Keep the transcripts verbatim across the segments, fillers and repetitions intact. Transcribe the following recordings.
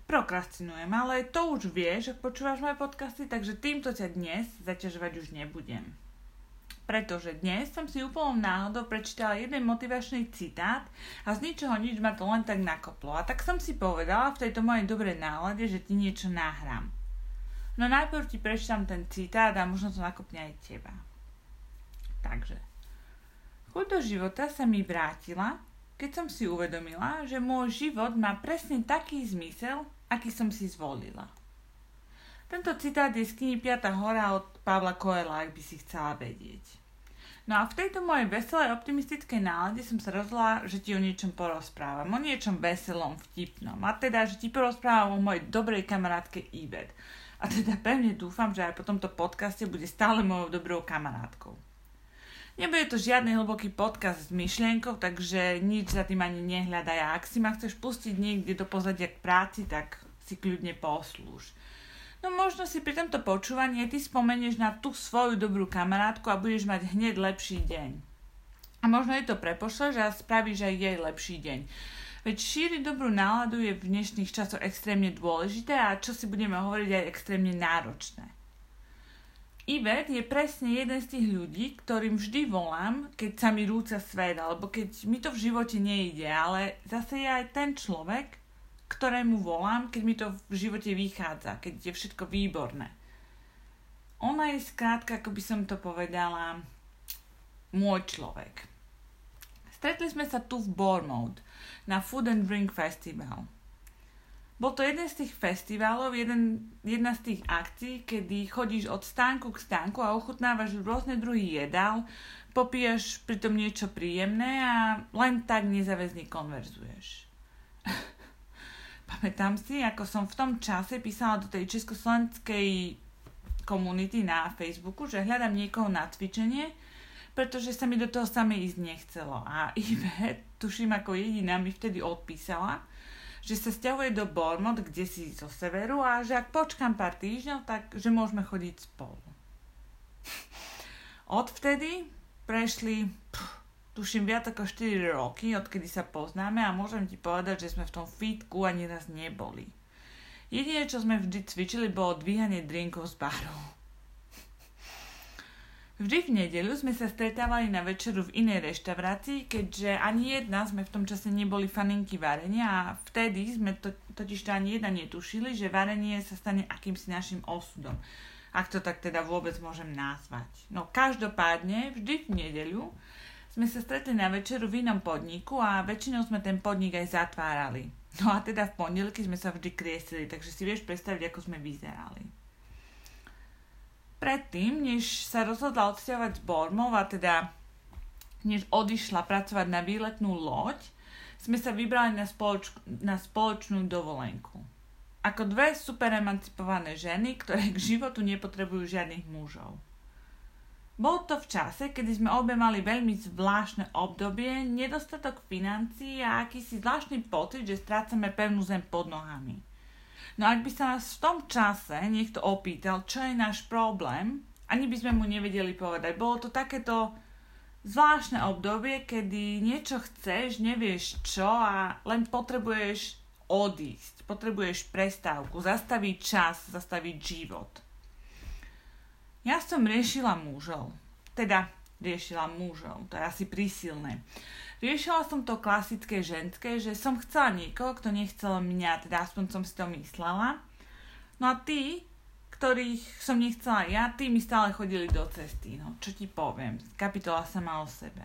Prokrastinujem, ale to už vieš, ak počúvaš moje podcasty, takže týmto ťa dnes zaťažovať už nebudem. Pretože dnes som si úplnou náhodou prečítala jeden motivačný citát a z ničoho nič ma to len tak nakoplo. A tak som si povedala v tejto mojej dobrej nálade, že ti niečo nahrám. No najprv ti prečítam ten citát a možno to nakopne aj teba. Takže. Chuť do života sa mi vrátila, keď som si uvedomila, že môj život má presne taký zmysel, aký som si zvolila. Tento citát je z knihy Piata hora od Pavla Coelha, ak by si chcela vedieť. No a v tejto mojej veselej, optimistickej nálade som sa rozhodla, že ti o niečom porozprávam. O niečom veselom, vtipnom. A teda, že ti porozprávam o mojej dobrej kamarátke Ivet. A teda pevne dúfam, že aj po tomto podcaste bude stále mojou dobrou kamarátkou. Nebude to žiadny hlboký podcast s myšlienkou, takže nič za tým ani nehľadaj. A ak si ma chceš pustiť niekde do pozadia k práci, tak si kľudne poslúž. No možno si pri tomto počúvaní ty spomenieš na tú svoju dobrú kamarátku a budeš mať hneď lepší deň. A možno jej to prepošleš a spravíš aj jej lepší deň. Veď šíriť dobrú náladu je v dnešných časoch extrémne dôležité a čo si budeme hovoriť aj extrémne náročné. Ivet je presne jeden z tých ľudí, ktorým vždy volám, keď sa mi rúca svet, alebo keď mi to v živote nejde, ale zase je aj ten človek, ktorému volám, keď mi to v živote vychádza, keď je všetko výborné. Ona je skrátka, ako by som to povedala, môj človek. Stretli sme sa tu v Bournemouth na Food and Drink Festival. Bol to jeden z tých festivalov, jeden, jedna z tých akcií, kedy chodíš od stánku k stánku a ochutnávaš rôzne druhy jedál, popíjaš pritom niečo príjemné a len tak nezáväzne konverzuješ. Pamätám si, ako som v tom čase písala do tej československej komunity na Facebooku, že hľadám niekoho na cvičenie, pretože sa mi do toho samé ísť nechcelo. A Ivet, tuším ako jediná, mi vtedy odpísala, že sa sťahuje do Bournemouth, kde si zo severu a že ak počkám pár týždňov, tak že môžeme chodiť spolu. Odvtedy prešli, pff, tuším, viac ako štyri roky, odkedy sa poznáme a môžem ti povedať, že sme v tom fitku ani raz neboli. Jediné, čo sme vždy cvičili, bolo dvíhanie drinkov z baru. Vždy v nedeľu sme sa stretávali na večeru v inej reštaurácii, keďže ani jedna sme v tom čase neboli faninky varenia a vtedy sme to, totiž to ani jedna netušili, že varenie sa stane akýmsi našim osudom. Ak to tak teda vôbec môžem nazvať. No každopádne, vždy v nedeľu sme sa stretli na večeru v inom podniku a väčšinou sme ten podnik aj zatvárali. No a teda v pondelky sme sa vždy kriesili, takže si vieš predstaviť, ako sme vyzerali. Predtým, než sa rozhodla odsťahovať z Bournemouth a teda než odišla pracovať na výletnú loď, sme sa vybrali na, spoloč- na spoločnú dovolenku. Ako dve super emancipované ženy, ktoré k životu nepotrebujú žiadnych mužov. Bol to v čase, kedy sme obe mali veľmi zvláštne obdobie, nedostatok financií a akýsi zvláštny pocit, že strácame pevnú zem pod nohami. No ak by sa nás v tom čase niekto opýtal, čo je náš problém, ani by sme mu nevedeli povedať. Bolo to takéto zvláštne obdobie, kedy niečo chceš, nevieš čo a len potrebuješ odísť, potrebuješ prestávku, zastaviť čas, zastaviť život. Ja som riešila mužov, teda riešila mužov, to je asi prísilné. Riešila som to klasické ženské, že som chcela niekoho, kto nechcel mňa, teda aspoň som si to myslela. No a tí, ktorých som nechcela ja, tí mi stále chodili do cesty. No, čo ti poviem, kapitola sama o sebe.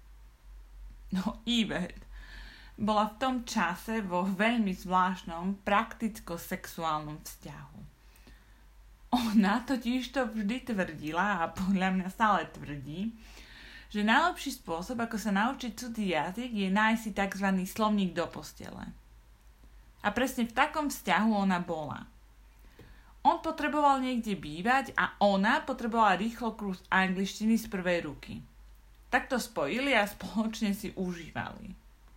No, Ivet bola v tom čase vo veľmi zvláštnom prakticko-sexuálnom vzťahu. Ona totiž to vždy tvrdila a podľa mňa stále tvrdí, že najlepší spôsob, ako sa naučiť cudzí jazyk, je nájsť si tzv. Slovník do postele. A presne v takom vzťahu ona bola. On potreboval niekde bývať a ona potrebovala rýchlo kurz angličtiny z prvej ruky. Tak to spojili a spoločne si užívali.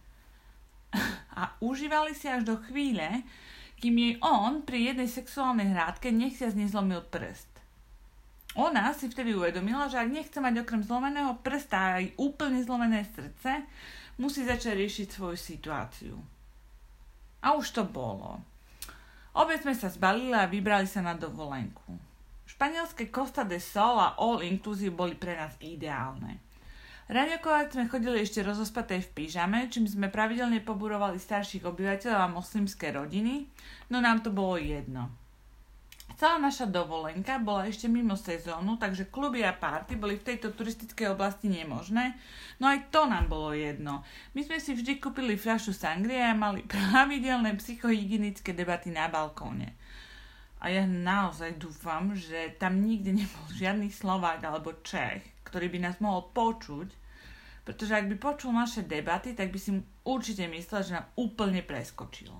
A užívali si až do chvíle, kým jej on pri jednej sexuálnej hrádke nechciac nezlomil prst. Ona si vtedy uvedomila, že ak nechce mať okrem zlomeného prsta aj úplne zlomené srdce, musí začať riešiť svoju situáciu. A už to bolo. Obe sme sa zbalili a vybrali sa na dovolenku. Španielské Costa de Sol a All Inclusive boli pre nás ideálne. Raňakovať sme chodili ešte rozospaté v pyžame, čím sme pravidelne poburovali starších obyvateľov a moslimské rodiny, no nám to bolo jedno. Celá naša dovolenka bola ešte mimo sezónu, takže kluby a párty boli v tejto turistickej oblasti nemožné, no aj to nám bolo jedno. My sme si vždy kúpili fľašu sangrie a mali pravidelné psychohygienické debaty na balkóne. A ja naozaj dúfam, že tam nikde nebol žiadny Slovák alebo Čech, ktorý by nás mohol počuť, pretože ak by počul naše debaty, tak by si určite myslel, že nám úplne preskočilo.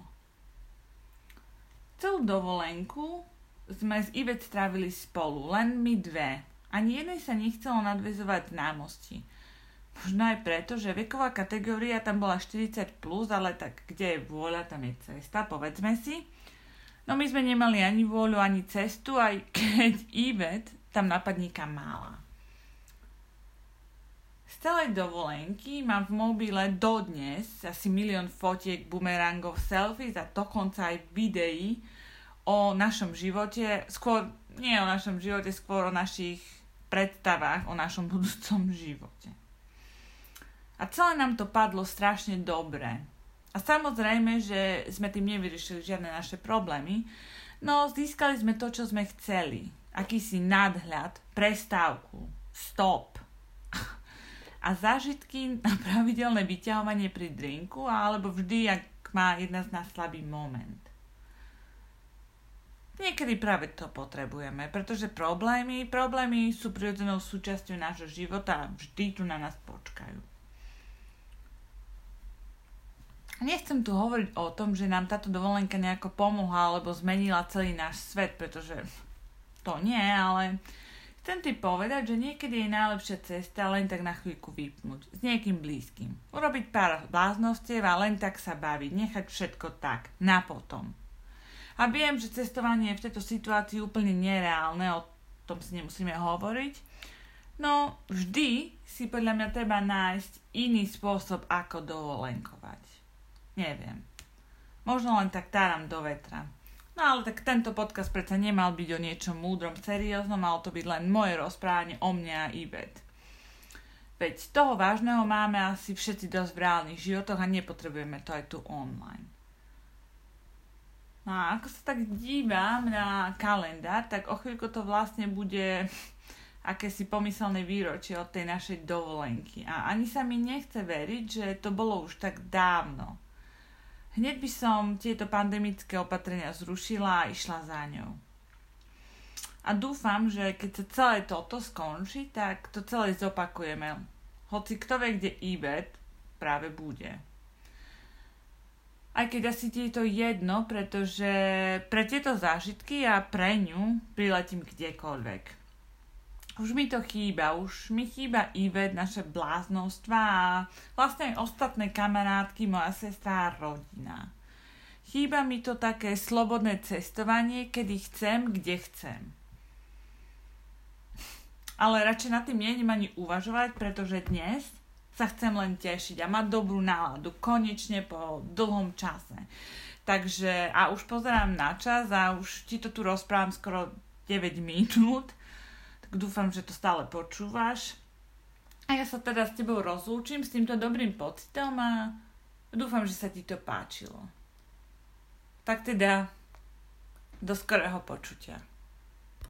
Celú dovolenku sme s Ivet strávili spolu, len my dve. Ani jednej sa nechcelo nadväzovať známosti. Možno aj preto, že veková kategória tam bola štyridsať plus, ale tak kde je vôľa, tam je cesta, povedzme si. No my sme nemali ani vôľu, ani cestu, aj keď Ivet tam napadníka mala. Z celej dovolenky mám v mobile dodnes asi milión fotiek, bumerangov, selfies a dokonca aj videí o našom živote, skôr, nie o našom živote, skôr o našich predstavách, o našom budúcom živote. A celé nám to padlo strašne dobre. A samozrejme, že sme tým nevyriešili žiadne naše problémy, no získali sme to, čo sme chceli. Akýsi nadhľad, prestávku, stop. A zážitky na pravidelné vyťahovanie pri drinku, alebo vždy, ak má jedna z nás slabý moment. Niekedy práve to potrebujeme, pretože problémy, problémy sú prirodzenou súčasťou nášho života a vždy tu na nás počkajú. Nechcem tu hovoriť o tom, že nám táto dovolenka nejako pomohla alebo zmenila celý náš svet, pretože to nie, ale chcem ti povedať, že niekedy je najlepšia cesta len tak na chvíľku vypnúť s niekým blízkym. Urobiť pár bláznostiev a len tak sa baviť, nechať všetko tak, na potom. A viem, že cestovanie je v tejto situácii úplne nereálne, o tom si nemusíme hovoriť, no vždy si podľa mňa treba nájsť iný spôsob, ako dovolenkovať. Neviem. Možno len tak táram do vetra. No ale tak tento podcast predsa nemal byť o niečom múdrom, serióznom, malo to byť len moje rozprávanie o mne a Ivet. Veď toho vážneho máme asi všetci dosť v reálnych životoch a nepotrebujeme to aj tu online. No a ako sa tak dívam na kalendár, tak o chvíľku to vlastne bude akési pomyselné výročie od tej našej dovolenky. A ani sa mi nechce veriť, že to bolo už tak dávno. Hneď by som tieto pandemické opatrenia zrušila a išla za ňou. A dúfam, že keď sa celé toto skončí, tak to celé zopakujeme. Hoci kto vie, kde Ivet práve bude. Aj keď asi ti je to jedno, pretože pre tieto zážitky a pre ňu priletím kdekoľvek. Už mi to chýba, už mi chýba Ivet, naše bláznostva a vlastne aj ostatné kamarátky, moja sestra a rodina. Chýba mi to také slobodné cestovanie, kedy chcem, kde chcem. Ale radšej nad tým nejdem ani uvažovať, pretože dnes sa chcem len tešiť a mať dobrú náladu, konečne po dlhom čase. Takže, a už pozerám na čas a už ti to tu rozprávam skoro deväť minút, tak dúfam, že to stále počúvaš. A ja sa teda s tebou rozlúčim s týmto dobrým pocitom a dúfam, že sa ti to páčilo. Tak teda, do skorého počutia.